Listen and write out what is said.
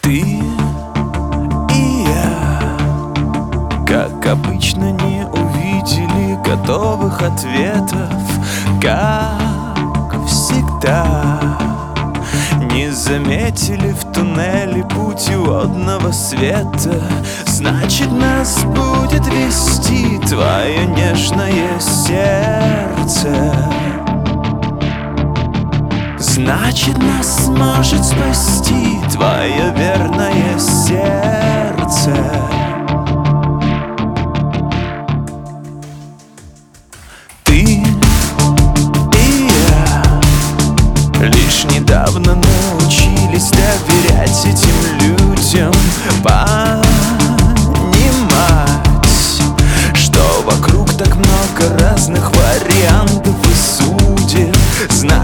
Ты и я, как обычно, не увидели готовых ответов, как всегда. Не заметили в туннеле путеводного света. Значит, нас будет вести твое нежное сердце. Значит, нас сможет спасти твое верное сердце. Ты и я лишь недавно научились доверять этим людям, понимать, что вокруг так много разных вариантов и судеб.